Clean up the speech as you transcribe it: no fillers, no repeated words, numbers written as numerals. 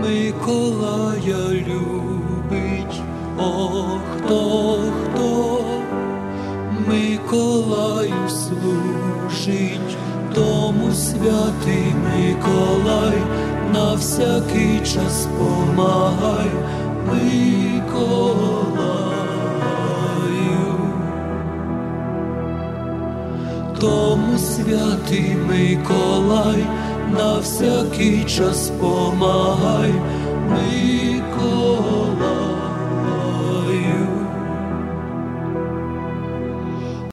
Миколая любить, ох, хто Миколаю служить, тому святий Миколай на всякий час помагай, Миколаю. Тому святий Миколай на всякий час помагай, Миколай.